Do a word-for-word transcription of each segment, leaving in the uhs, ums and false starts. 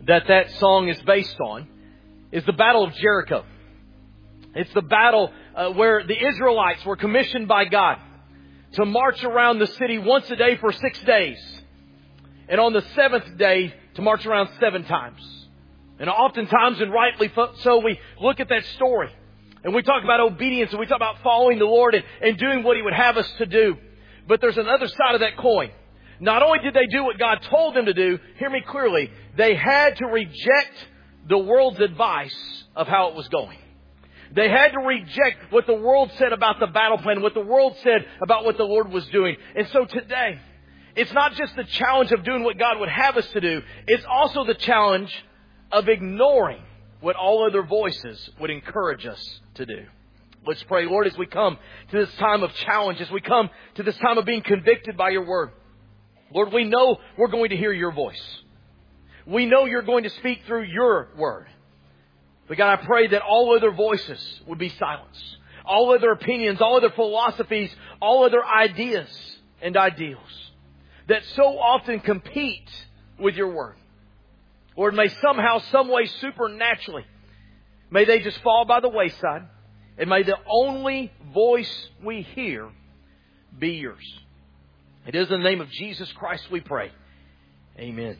that that song is based on is the Battle of Jericho. It's the battle uh, where the Israelites were commissioned by God to march around the city once a day for six days. And on the seventh day, to march around seven times. And oftentimes, and rightly so, we look at that story. And we talk about obedience, and we talk about following the Lord and, and doing what He would have us to do. But there's another side of that coin. Not only did they do what God told them to do, hear me clearly, they had to reject the world's advice of how it was going. They had to reject what the world said about the battle plan, what the world said about what the Lord was doing. And so today, it's not just the challenge of doing what God would have us to do. It's also the challenge of ignoring what all other voices would encourage us to do. Let's pray, Lord, as we come to this time of challenge, as we come to this time of being convicted by your word. Lord, we know we're going to hear your voice. We know you're going to speak through your word. But God, I pray that all other voices would be silenced. All other opinions, all other philosophies, all other ideas and ideals that so often compete with your word. Lord, may somehow, some way, supernaturally, may they just fall by the wayside. And may the only voice we hear be yours. It is in the name of Jesus Christ we pray. Amen.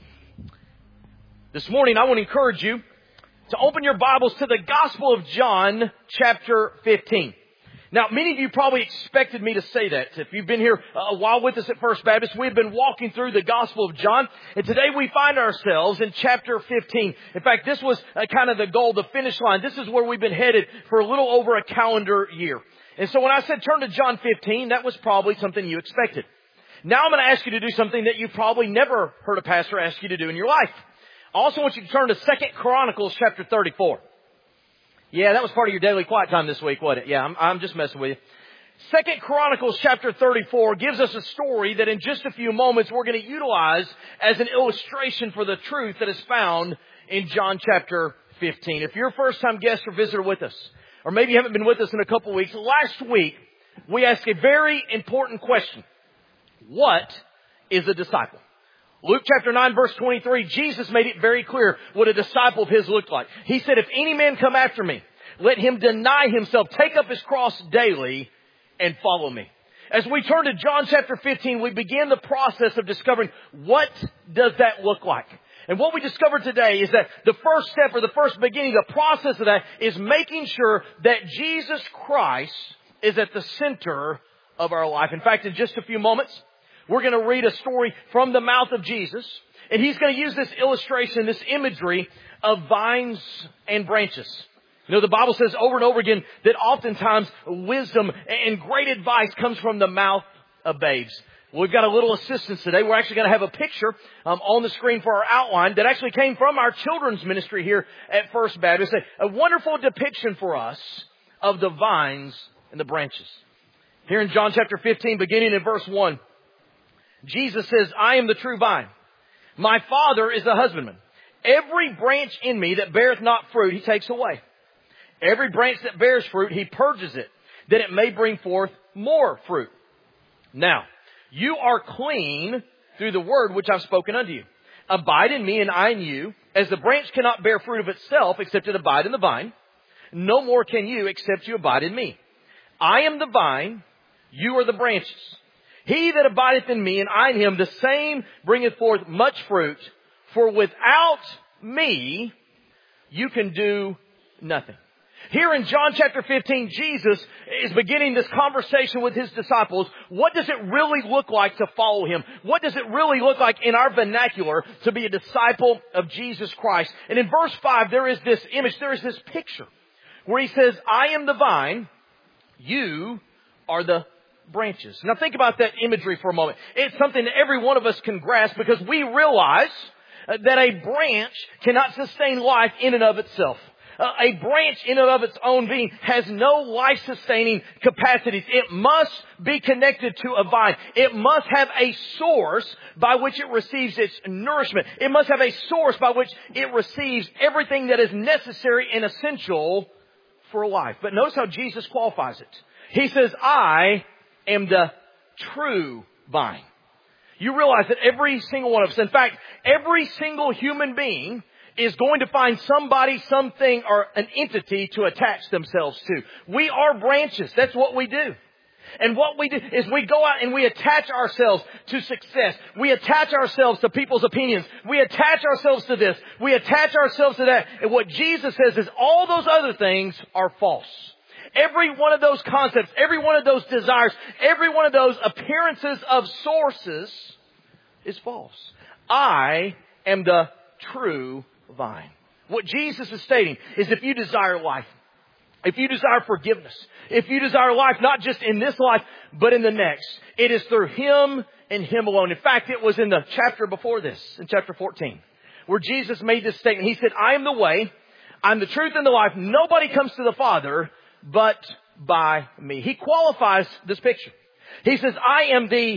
This morning I want to encourage you to open your Bibles to the Gospel of John, chapter fifteen. Now, many of you probably expected me to say that. If you've been here a while with us at First Baptist, we've been walking through the Gospel of John. And today we find ourselves in chapter fifteen. In fact, this was kind of the goal, the finish line. This is where we've been headed for a little over a calendar year. And so when I said turn to John fifteen, that was probably something you expected. Now I'm going to ask you to do something that you've probably never heard a pastor ask you to do in your life. I also want you to turn to Second Chronicles chapter thirty-four. Yeah, that was part of your daily quiet time this week, wasn't it? Yeah, I'm, I'm just messing with you. Second Chronicles chapter thirty-four gives us a story that in just a few moments we're going to utilize as an illustration for the truth that is found in John chapter fifteen. If you're a first-time guest or visitor with us, or maybe you haven't been with us in a couple of weeks, last week we asked a very important question. What is a disciple? Luke chapter nine verse twenty-three, Jesus made it very clear what a disciple of His looked like. He said, if any man come after me, let him deny himself, take up his cross daily, and follow me. As we turn to John chapter fifteen, we begin the process of discovering what does that look like. And what we discovered today is that the first step or the first beginning, the process of that is making sure that Jesus Christ is at the center of our life. In fact, in just a few moments, we're going to read a story from the mouth of Jesus. And He's going to use this illustration, this imagery of vines and branches. You know, the Bible says over and over again that oftentimes wisdom and great advice comes from the mouth of babes. Well, we've got a little assistance today. We're actually going to have a picture um, on the screen for our outline that actually came from our children's ministry here at First Baptist. A, a wonderful depiction for us of the vines and the branches. Here in John chapter fifteen, beginning in verse one, Jesus says, I am the true vine. My Father is the husbandman. Every branch in me that beareth not fruit, He takes away. Every branch that bears fruit, He purges it, that it may bring forth more fruit. Now, you are clean through the word which I've spoken unto you. Abide in me and I in you, as the branch cannot bear fruit of itself except it abide in the vine. No more can you except you abide in me. I am the vine, you are the branches. He that abideth in me and I in him, the same bringeth forth much fruit. For without me, you can do nothing. Here in John chapter fifteen, Jesus is beginning this conversation with His disciples. What does it really look like to follow Him? What does it really look like in our vernacular to be a disciple of Jesus Christ? And in verse five, there is this image, there is this picture where He says, I am the vine, you are the branches. Now think about that imagery for a moment. It's something that every one of us can grasp because we realize that a branch cannot sustain life in and of itself. Uh, a branch in and of its own being has no life-sustaining capacities. It must be connected to a vine. It must have a source by which it receives its nourishment. It must have a source by which it receives everything that is necessary and essential for life. But notice how Jesus qualifies it. He says, I am the true vine. You realize that every single one of us, in fact, every single human being is going to find somebody, something, or an entity to attach themselves to. We are branches. That's what we do. And what we do is we go out and we attach ourselves to success. We attach ourselves to people's opinions. We attach ourselves to this. We attach ourselves to that. And what Jesus says is all those other things are false. Every one of those concepts, every one of those desires, every one of those appearances of sources is false. I am the true vine. What Jesus is stating is if you desire life, if you desire forgiveness, if you desire life, not just in this life, but in the next, it is through Him and Him alone. In fact, it was in the chapter before this, in chapter fourteen, where Jesus made this statement. He said, I am the way, I'm the truth and the life. Nobody comes to the Father but by me. He qualifies this picture. He says, I am the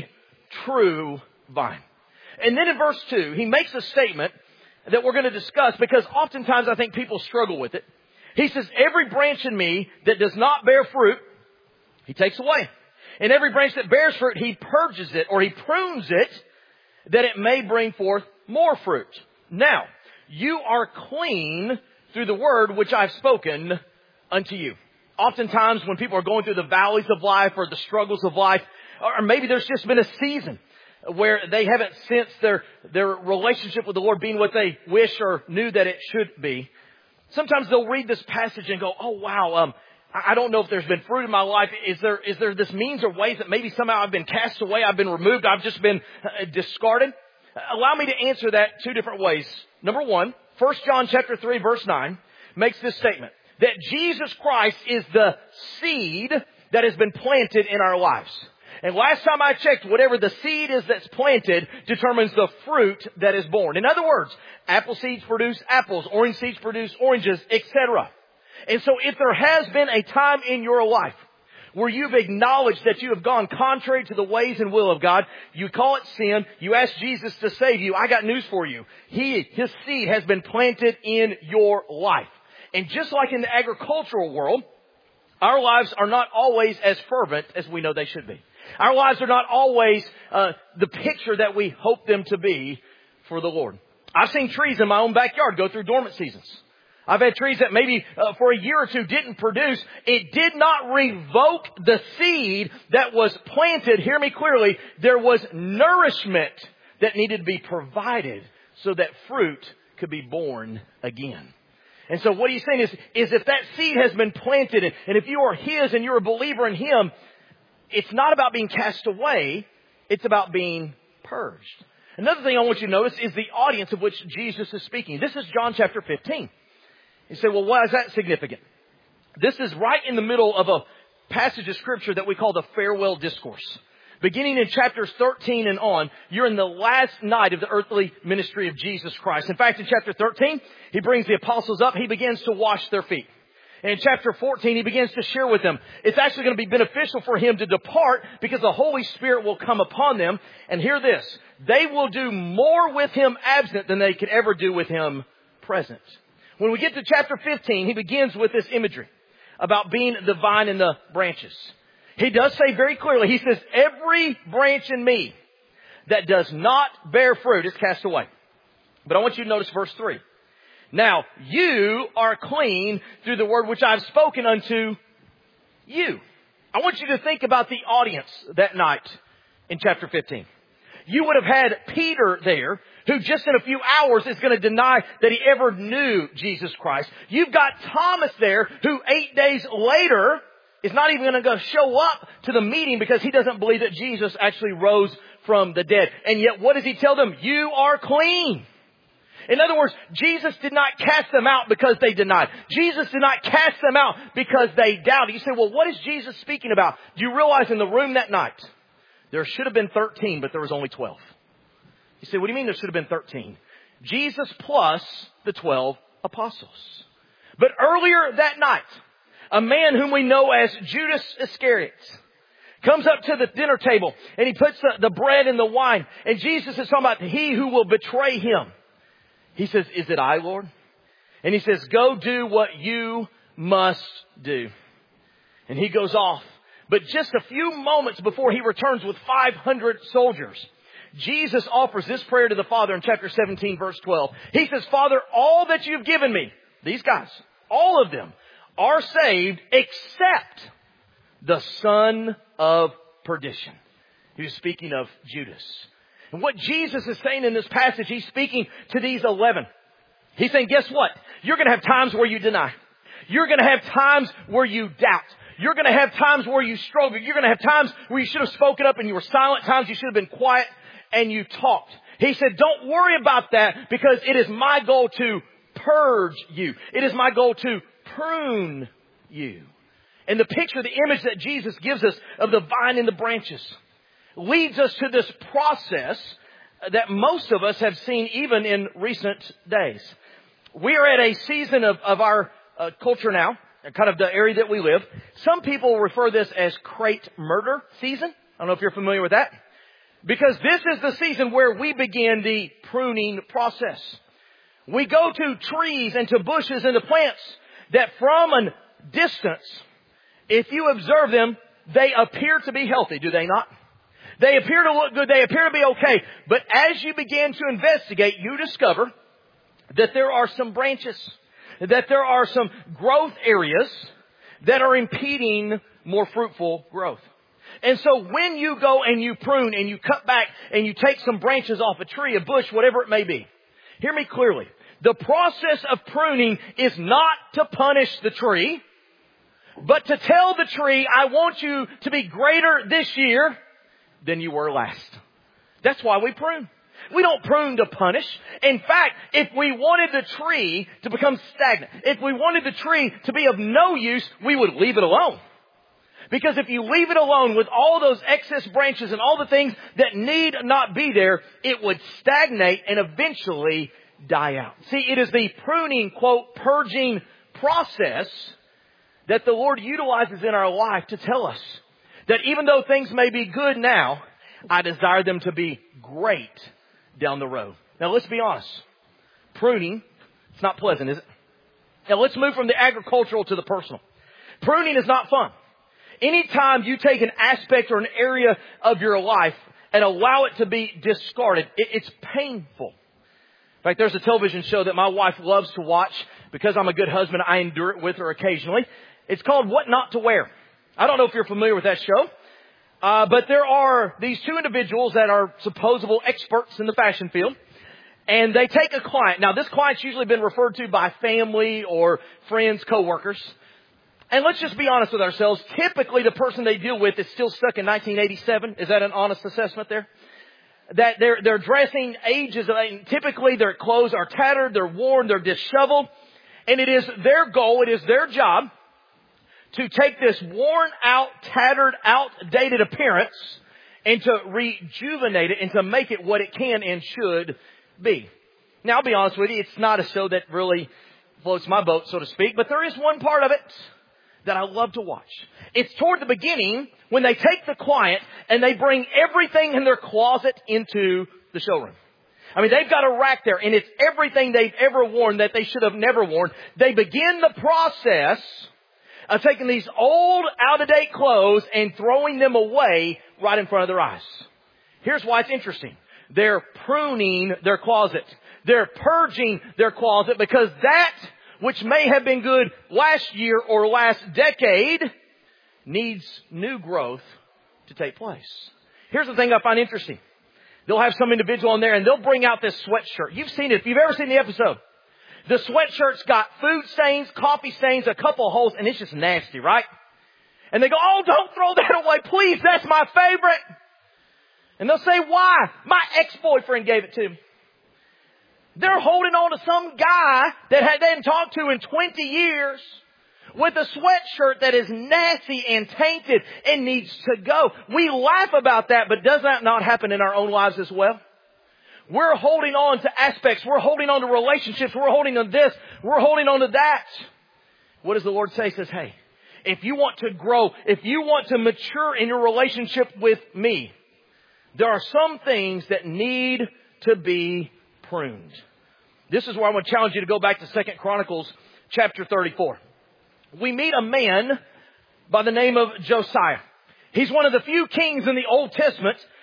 true vine. And then in verse two, he makes a statement that we're going to discuss because oftentimes I think people struggle with it. He says, every branch in me that does not bear fruit, He takes away. And every branch that bears fruit, He purges it or He prunes it that it may bring forth more fruit. Now, you are clean through the word which I've spoken unto you. Oftentimes when people are going through the valleys of life or the struggles of life, or maybe there's just been a season where they haven't sensed their, their relationship with the Lord being what they wish or knew that it should be. Sometimes they'll read this passage and go, oh wow, um, I don't know if there's been fruit in my life. Is there, is there this means or ways that maybe somehow I've been cast away, I've been removed, I've just been uh, discarded? Allow me to answer that two different ways. Number one, First John chapter three verse nine makes this statement, that Jesus Christ is the seed that has been planted in our lives. And last time I checked, whatever the seed is that's planted determines the fruit that is born. In other words, apple seeds produce apples, orange seeds produce oranges, et cetera. And so if there has been a time in your life where you've acknowledged that you have gone contrary to the ways and will of God, you call it sin, you ask Jesus to save you, I got news for you. He, His seed has been planted in your life. And just like in the agricultural world, our lives are not always as fervent as we know they should be. Our lives are not always uh, the picture that we hope them to be for the Lord. I've seen trees in my own backyard go through dormant seasons. I've had trees that maybe uh, for a year or two didn't produce. It did not revoke the seed that was planted. Hear me clearly. There was nourishment that needed to be provided so that fruit could be born again. And so what he's saying is, is if that seed has been planted and, and if you are His and you're a believer in Him, it's not about being cast away. It's about being purged. Another thing I want you to notice is the audience of which Jesus is speaking. This is John chapter fifteen. You say, well, why is that significant? This is right in the middle of a passage of Scripture that we call the farewell discourse. Beginning in chapters thirteen and on, you're in the last night of the earthly ministry of Jesus Christ. In fact, in chapter thirteen, He brings the apostles up. He begins to wash their feet. And in chapter fourteen, He begins to share with them. It's actually going to be beneficial for Him to depart because the Holy Spirit will come upon them. And hear this, they will do more with Him absent than they could ever do with Him present. When we get to chapter fifteen, He begins with this imagery about being the vine and the branches. He does say very clearly, He says, every branch in me that does not bear fruit is cast away. But I want you to notice verse three. Now, you are clean through the word which I've spoken unto you. I want you to think about the audience that night in chapter fifteen. You would have had Peter there, who just in a few hours is going to deny that he ever knew Jesus Christ. You've got Thomas there, who eight days later is not even going to go show up to the meeting because he doesn't believe that Jesus actually rose from the dead. And yet, what does He tell them? You are clean. In other words, Jesus did not cast them out because they denied. Jesus did not cast them out because they doubted. You say, well, what is Jesus speaking about? Do you realize in the room that night, there should have been thirteen, but there was only twelve. You say, what do you mean there should have been thirteen? Jesus plus the twelve apostles. But earlier that night, a man whom we know as Judas Iscariot comes up to the dinner table and he puts the, the bread and the wine. And Jesus is talking about he who will betray Him. He says, is it I, Lord? And He says, go do what you must do. And he goes off. But just a few moments before he returns with five hundred soldiers, Jesus offers this prayer to the Father in chapter seventeen, verse twelve. He says, Father, all that you've given me, these guys, all of them, are saved except the son of perdition. He was speaking of Judas. And what Jesus is saying in this passage, he's speaking to these eleven. He's saying, guess what? You're going to have times where you deny. You're going to have times where you doubt. You're going to have times where you struggle. You're going to have times where you should have spoken up and you were silent. Times you should have been quiet and you talked. He said, don't worry about that because it is my goal to purge you. It is my goal to prune you. And the picture, the image that Jesus gives us of the vine and the branches leads us to this process that most of us have seen even in recent days. We are at a season of, of our uh, culture now, kind of the area that we live. Some people refer this as crate murder season. I don't know if you're familiar with that. Because this is the season where we begin the pruning process. We go to trees and to bushes and to plants that from a distance, if you observe them, they appear to be healthy, do they not? They appear to look good. They appear to be okay. But as you begin to investigate, you discover that there are some branches, that there are some growth areas that are impeding more fruitful growth. And so when you go and you prune and you cut back and you take some branches off a tree, a bush, whatever it may be, hear me clearly. The process of pruning is not to punish the tree, but to tell the tree, I want you to be greater this year than you were last. That's why we prune. We don't prune to punish. In fact, if we wanted the tree to become stagnant, if we wanted the tree to be of no use, we would leave it alone. Because if you leave it alone with all those excess branches and all the things that need not be there, it would stagnate and eventually die out. See, it is the pruning, quote, purging process that the Lord utilizes in our life to tell us that even though things may be good now, I desire them to be great down the road. Now, let's be honest. Pruning, it's not pleasant, is it? Now, let's move from the agricultural to the personal. Pruning is not fun. Anytime you take an aspect or an area of your life and allow it to be discarded, it, it's painful. In fact, there's a television show that my wife loves to watch. Because I'm a good husband, I endure it with her occasionally. It's called What Not to Wear. I don't know if you're familiar with that show. Uh, but there are these two individuals that are supposable experts in the fashion field. And they take a client. Now, this client's usually been referred to by family or friends, coworkers. And let's just be honest with ourselves. Typically, the person they deal with is still stuck in nineteen eighty-seven. Is that an honest assessment there? That their their dressing ages, typically their clothes are tattered, they're worn, they're disheveled. And it is their goal, it is their job to take this worn out, tattered, outdated appearance and to rejuvenate it and to make it what it can and should be. Now, I'll be honest with you, it's not a show that really floats my boat, so to speak, but there is one part of it that I love to watch. It's toward the beginning when they take the client and they bring everything in their closet into the showroom. I mean, they've got a rack there and it's everything they've ever worn that they should have never worn. They begin the process of taking these old, out-of-date clothes and throwing them away right in front of their eyes. Here's why it's interesting. They're pruning their closet. They're purging their closet because that which may have been good last year or last decade needs new growth to take place. Here's the thing I find interesting. They'll have some individual in there and they'll bring out this sweatshirt. You've seen it. If you've ever seen the episode, the sweatshirt's got food stains, coffee stains, a couple of holes, and it's just nasty, right? And they go, oh, don't throw that away, please. That's my favorite. And they'll say, why? My ex-boyfriend gave it to me. They're holding on to some guy that they hadn't talked to in twenty years with a sweatshirt that is nasty and tainted and needs to go. We laugh about that, but does that not happen in our own lives as well? We're holding on to aspects. We're holding on to relationships. We're holding on to this. We're holding on to that. What does the Lord say? He says, hey, if you want to grow, if you want to mature in your relationship with me, there are some things that need to be pruned. This is where I want to challenge you to go back to Second Chronicles chapter thirty-four. We meet a man by the name of Josiah. He's one of the few kings in the Old Testament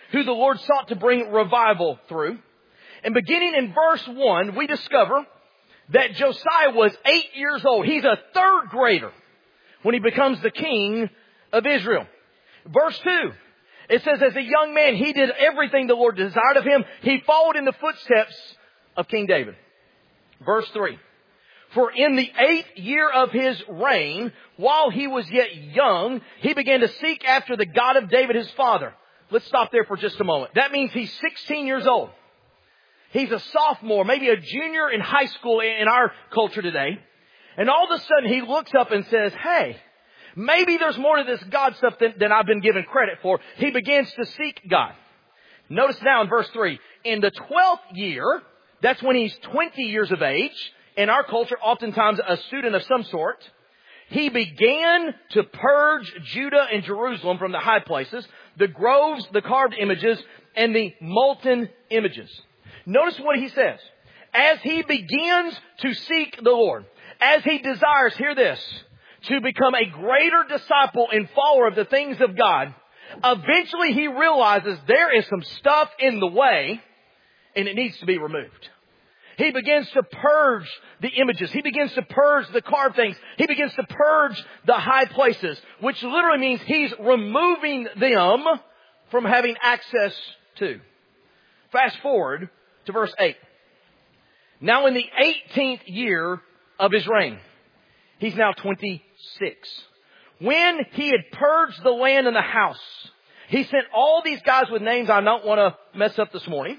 who the Lord sought to bring revival through. And beginning in verse one, we discover that Josiah was eight years old. He's a third grader when he becomes the king of Israel. Verse two, it says, as a young man, he did everything the Lord desired of him. He followed in the footsteps of King David. Verse three, for in the eighth year of his reign, while he was yet young, he began to seek after the God of David his father. Let's stop there for just a moment. That means he's sixteen years old. He's a sophomore, maybe a junior in high school in our culture today. And all of a sudden he looks up and says, hey, maybe there's more to this God stuff than, than I've been given credit for. He begins to seek God. Notice now in verse three, in the twelfth year, that's when he's twenty years of age. In our culture, oftentimes a student of some sort. He began to purge Judah and Jerusalem from the high places, the groves, the carved images, and the molten images. Notice what he says. As he begins to seek the Lord, as he desires, hear this, to become a greater disciple and follower of the things of God, eventually he realizes there is some stuff in the way and it needs to be removed. He begins to purge the images. He begins to purge the carved things. He begins to purge the high places, which literally means he's removing them from having access to. Fast forward to verse eight. Now in the eighteenth year of his reign, he's now twenty-six. When he had purged the land and the house, he sent all these guys with names I don't want to mess up this morning,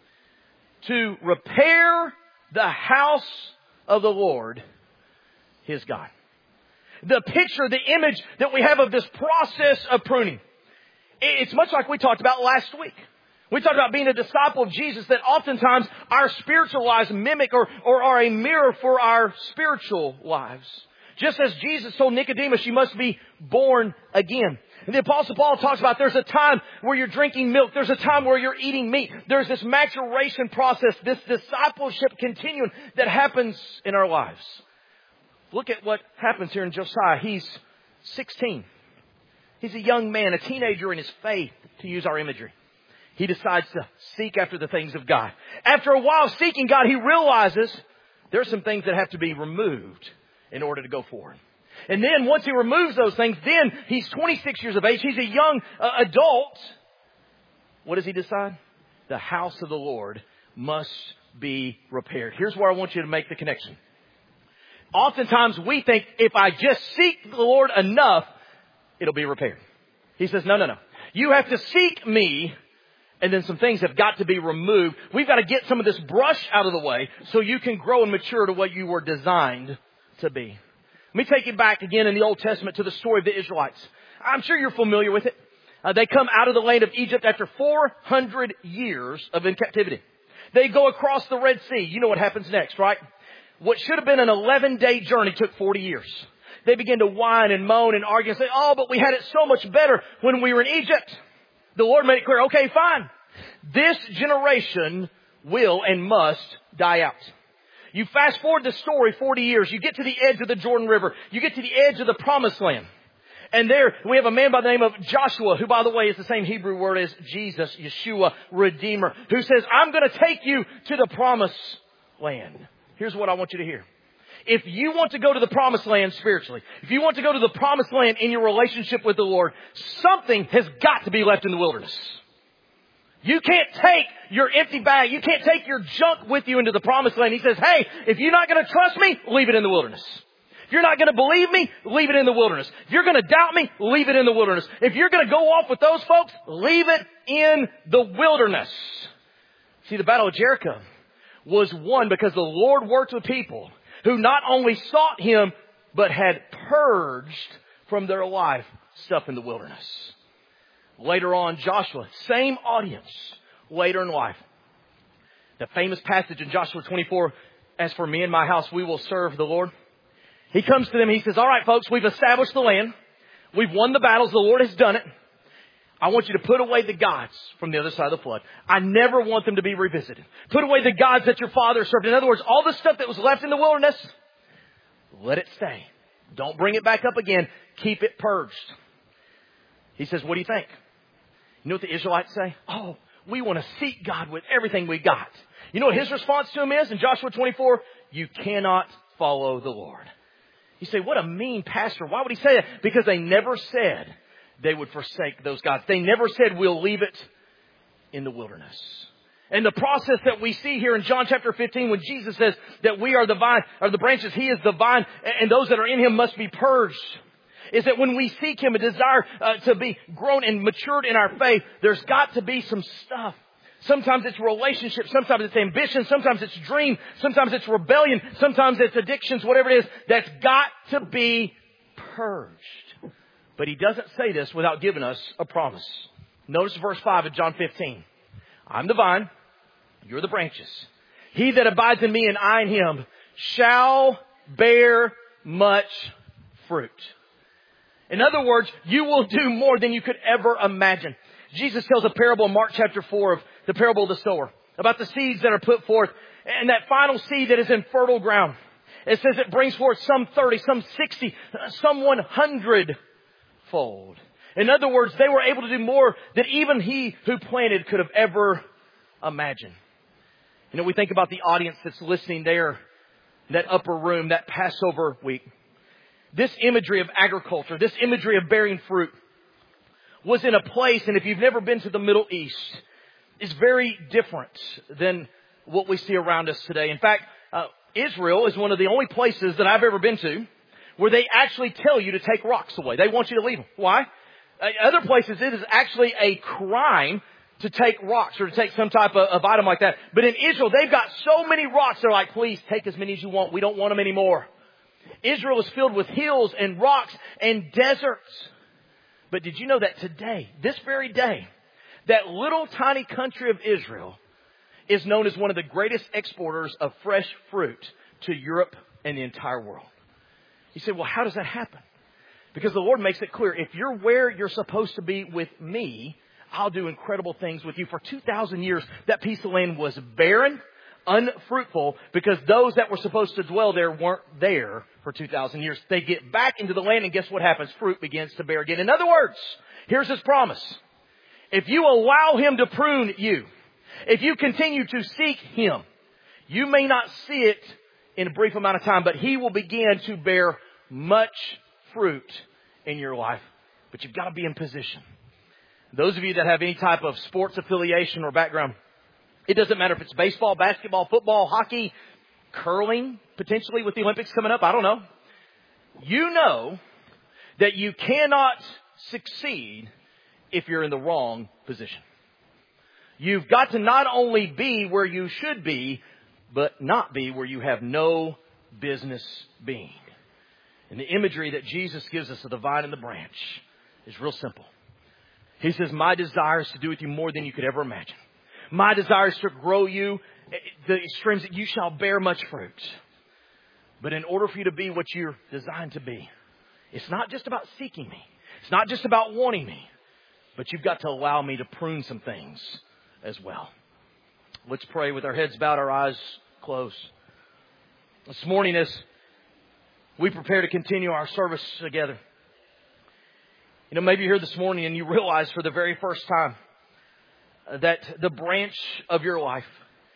to repair the house of the Lord, his God. The picture, the image that we have of this process of pruning, it's much like we talked about last week. We talked about being a disciple of Jesus, that oftentimes our spiritual lives mimic or, or are a mirror for our spiritual lives. Just as Jesus told Nicodemus, you must be born again. And the Apostle Paul talks about there's a time where you're drinking milk. There's a time where you're eating meat. There's this maturation process, this discipleship continuum that happens in our lives. Look at what happens here in Josiah. He's sixteen. He's a young man, a teenager in his faith, to use our imagery. He decides to seek after the things of God. After a while seeking God, he realizes there are some things that have to be removed in order to go forward. And then once he removes those things, then he's twenty-six years of age. He's a young uh, adult. What does he decide? The house of the Lord must be repaired. Here's where I want you to make the connection. Oftentimes we think if I just seek the Lord enough, it'll be repaired. He says, no, no, no. You have to seek me, and then some things have got to be removed. We've got to get some of this brush out of the way so you can grow and mature to what you were designed to be. Let me take you back again in the Old Testament to the story of the Israelites. I'm sure you're familiar with it. Uh, they come out of the land of Egypt after four hundred years of in captivity. They go across the Red Sea. You know what happens next, right? What should have been an eleven-day journey took forty years. They begin to whine and moan and argue and say, oh, but we had it so much better when we were in Egypt. The Lord made it clear, okay, fine. This generation will and must die out. You fast forward the story forty years. You get to the edge of the Jordan River. You get to the edge of the Promised Land. And there we have a man by the name of Joshua, who, by the way, is the same Hebrew word as Jesus, Yeshua, Redeemer, who says, I'm going to take you to the Promised Land. Here's what I want you to hear. If you want to go to the Promised Land spiritually, if you want to go to the Promised Land in your relationship with the Lord, something has got to be left in the wilderness. You can't take your empty bag. You can't take your junk with you into the Promised Land. He says, hey, if you're not going to trust me, leave it in the wilderness. If you're not going to believe me, leave it in the wilderness. If you're going to doubt me, leave it in the wilderness. If you're going to go off with those folks, leave it in the wilderness. See, the Battle of Jericho was won because the Lord worked with people who not only sought Him, but had purged from their life stuff in the wilderness. Later on, Joshua, same audience, later in life. The famous passage in Joshua twenty-four, as for me and my house, we will serve the Lord. He comes to them, he says, all right, folks, we've established the land. We've won the battles. The Lord has done it. I want you to put away the gods from the other side of the flood. I never want them to be revisited. Put away the gods that your father served. In other words, all the stuff that was left in the wilderness, let it stay. Don't bring it back up again. Keep it purged. He says, what do you think? You know what the Israelites say? Oh, we want to seek God with everything we got. You know what his response to him is in Joshua twenty-four? You cannot follow the Lord. You say, what a mean pastor. Why would he say that? Because they never said they would forsake those gods. They never said we'll leave it in the wilderness. And the process that we see here in John chapter fifteen, when Jesus says that we are the vine, or the branches, he is the vine, and those that are in him must be purged, is that when we seek him, a desire uh, to be grown and matured in our faith, there's got to be some stuff. Sometimes it's relationship, sometimes it's ambition, sometimes it's dream, sometimes it's rebellion, sometimes it's addictions, whatever it is, that's got to be purged. But he doesn't say this without giving us a promise. Notice verse five of John fifteen. I'm the vine, you're the branches. He that abides in me and I in him shall bear much fruit. In other words, you will do more than you could ever imagine. Jesus tells a parable in Mark chapter four of the parable of the sower about the seeds that are put forth, and that final seed that is in fertile ground. It says it brings forth some thirty, some sixty, some one hundred fold. In other words, they were able to do more than even he who planted could have ever imagined. You know, we think about the audience that's listening there, that upper room, that Passover week. This imagery of agriculture, this imagery of bearing fruit was in a place, and if you've never been to the Middle East, is very different than what we see around us today. In fact, uh, Israel is one of the only places that I've ever been to where they actually tell you to take rocks away. They want you to leave them. Why? Uh, other places, it is actually a crime to take rocks or to take some type of, of item like that. But in Israel, they've got so many rocks, they're like, please take as many as you want. We don't want them anymore. Israel is filled with hills and rocks and deserts. But did you know that today, this very day, that little tiny country of Israel is known as one of the greatest exporters of fresh fruit to Europe and the entire world? You say, well, how does that happen? Because the Lord makes it clear, if you're where you're supposed to be with me, I'll do incredible things with you. For two thousand years, that piece of land was barren, unfruitful, because those that were supposed to dwell there weren't there for two thousand years. They get back into the land, and guess what happens? Fruit begins to bear again. In other words, here's his promise. If you allow him to prune you, if you continue to seek him, you may not see it in a brief amount of time, but he will begin to bear much fruit in your life. But you've got to be in position. Those of you that have any type of sports affiliation or background, it doesn't matter if it's baseball, basketball, football, hockey, curling, potentially with the Olympics coming up. I don't know. You know that you cannot succeed if you're in the wrong position. You've got to not only be where you should be, but not be where you have no business being. And the imagery that Jesus gives us of the vine and the branch is real simple. He says, my desire is to do with you more than you could ever imagine. My desire is to grow you the extremes that you shall bear much fruit. But in order for you to be what you're designed to be, it's not just about seeking me. It's not just about wanting me. But you've got to allow me to prune some things as well. Let's pray with our heads bowed, our eyes closed. This morning, as we prepare to continue our service together, you know, maybe you're here this morning and you realize for the very first time that the branch of your life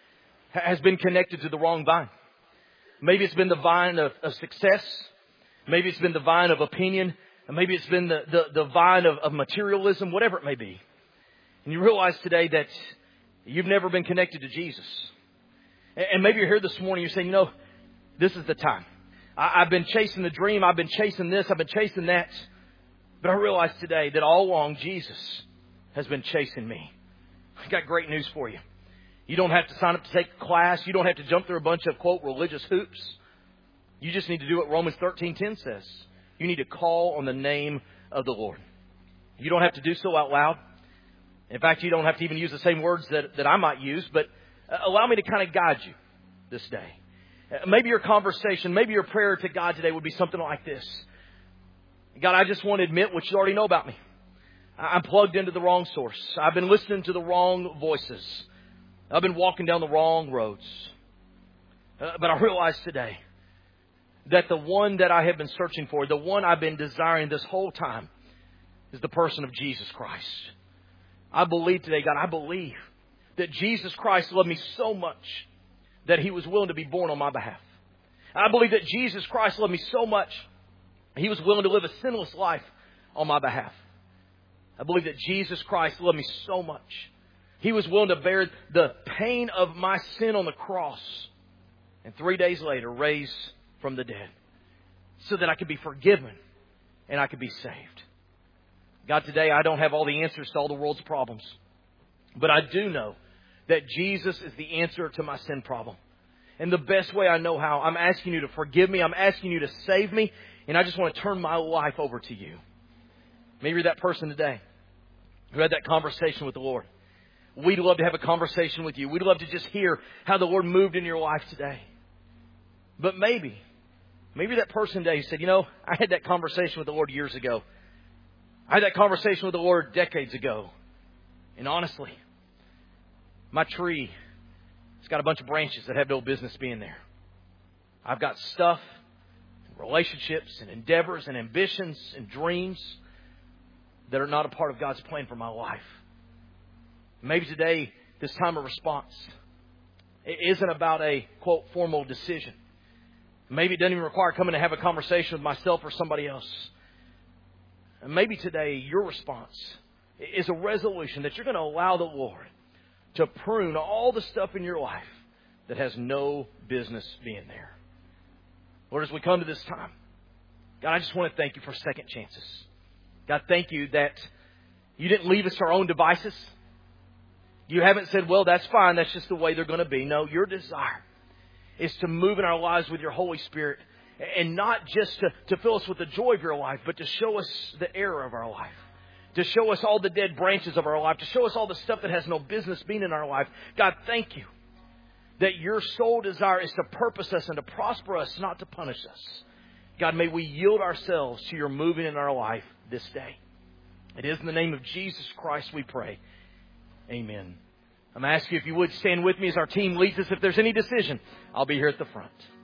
has been connected to the wrong vine. Maybe it's been the vine of, of success. Maybe it's been the vine of opinion. And maybe it's been the, the, the vine of, of materialism, whatever it may be. And you realize today that you've never been connected to Jesus. And, and maybe you're here this morning, you're saying, you know, this is the time. I, I've been chasing the dream. I've been chasing this. I've been chasing that. But I realize today that all along Jesus has been chasing me. I've got great news for you. You don't have to sign up to take a class. You don't have to jump through a bunch of, quote, religious hoops. You just need to do what Romans thirteen ten says. You need to call on the name of the Lord. You don't have to do so out loud. In fact, you don't have to even use the same words that, that I might use, but allow me to kind of guide you this day. Maybe your conversation, maybe your prayer to God today would be something like this. God, I just want to admit what you already know about me. I'm plugged into the wrong source. I've been listening to the wrong voices. I've been walking down the wrong roads. Uh, but I realize today that the one that I have been searching for, the one I've been desiring this whole time, is the person of Jesus Christ. I believe today, God, I believe that Jesus Christ loved me so much that He was willing to be born on my behalf. I believe that Jesus Christ loved me so much He was willing to live a sinless life on my behalf. I believe that Jesus Christ loved me so much He was willing to bear the pain of my sin on the cross and three days later raise from the dead so that I could be forgiven and I could be saved. God, today I don't have all the answers to all the world's problems, but I do know that Jesus is the answer to my sin problem. And the best way I know how, I'm asking you to forgive me. I'm asking you to save me. And I just want to turn my life over to you. Maybe you're that person today who had that conversation with the Lord. We'd love to have a conversation with you. We'd love to just hear how the Lord moved in your life today. But maybe, maybe that person today who said, you know, I had that conversation with the Lord years ago. I had that conversation with the Lord decades ago. And honestly, my tree, it's got a bunch of branches that have no business being there. I've got stuff, relationships and endeavors and ambitions and dreams that are not a part of God's plan for my life. Maybe today, this time of response, it isn't about a, quote, formal decision. Maybe it doesn't even require coming to have a conversation with myself or somebody else. And maybe today, your response is a resolution that you're going to allow the Lord to prune all the stuff in your life that has no business being there. Lord, as we come to this time, God, I just want to thank you for second chances. God, thank you that you didn't leave us to our own devices. You haven't said, well, that's fine. That's just the way they're going to be. No, your desire is to move in our lives with your Holy Spirit, and not just to, to fill us with the joy of your life, but to show us the error of our life, to show us all the dead branches of our life, to show us all the stuff that has no business being in our life. God, thank you that your sole desire is to purpose us and to prosper us, not to punish us. God, may we yield ourselves to your moving in our life this day. It is in the name of Jesus Christ we pray. Amen. I'm asking you if you would stand with me as our team leads us. If there's any decision, I'll be here at the front.